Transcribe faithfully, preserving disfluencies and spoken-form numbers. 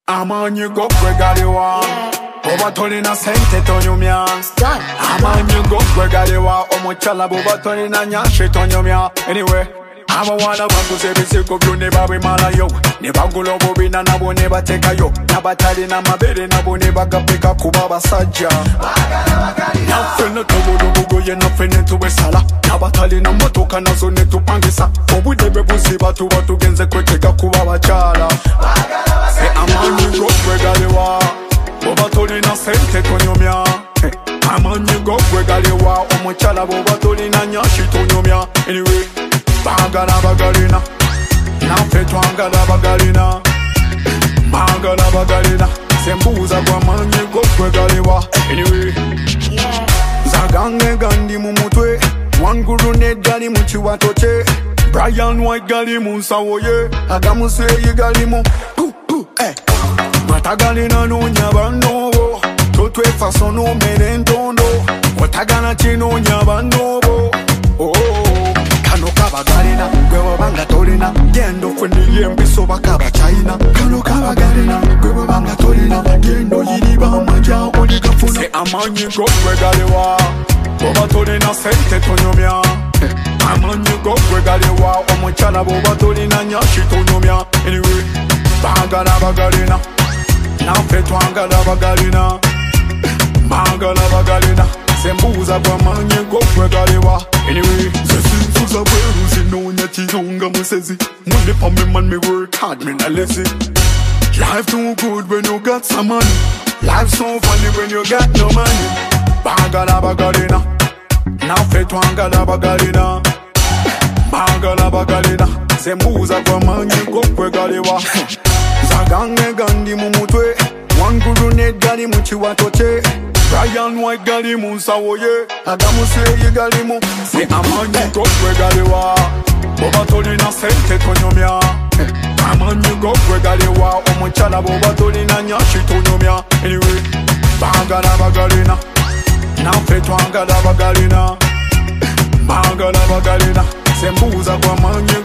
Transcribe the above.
Amanyi go kwegaliwa Oba tolina sente tonyumya Amanyi go kwegaliwa Omuchala boba tolina nyashi tonyumya Anyway Abawana bakuze bisiko byo ne babimala yo ne bagula obubina nabo ne batekayo nabatalina mabere nabo ne bagapeka kuba basajja nafene tobulubugo ye nafene tubesala nabatalina motoka nazo ne tupangisa obude bebuziba tuba tugenze kweteka kuba bachala se amanyi go kwegalewa oba tolina sente tonyomya amanyi go kwegalewa omuchala boba tolina nyashi tonyomya anyway Bangala bagalina, nafe twangala bagalina. Bangala bagalina, sembuza kwa manye go kwegalewa. Anyway, Zagange gandi mumutwe, wanguru ne gali muchiwa toche. Brian White gali munsawoye, agamuse ye gali mu. Eh, matagalina no nyabanobo, totwe faso no merendondo. Watagana chino nyabanobo. Oh. Kano kaba galina, gwewa banga tolina Gendo kwendi yembiso bakaba China Kano kaba galina, gwewa banga tolina Gendo yiriba manja oliga funa Se amanyi go kwegalewa Boba tolina sente tonyomya Amanyi go kwegalewa Omuchala boba tolina nyashi tonyomya Anyway, bangala bagalina Nafe twangala bagalina Bangala bagalina Sembuza kwa manye go kwegalewa Anyway, Suza bweru zinonya chiyonga musezi Money for me man me work hard me na lazy Life too good when you got some money Life so funny when you got no money Bangala bagalina Nafe twangala bagalina Bangala bagalina Sembuza kwa manye go kwegalewa Zagange gandi mumutwe Wanguru ne gali muchiwa toche Brian White gali munsawoye Agamuse ye gali mu Se amanyi go kwegalewa Boba tolina sente tonyomya Amanyi go kwegalewa Omuchala boba tolina nyashi tonyomya Anyway, bangala bagalina Nafe twangala bagalina Bangala bagalina Sembuza kwa manye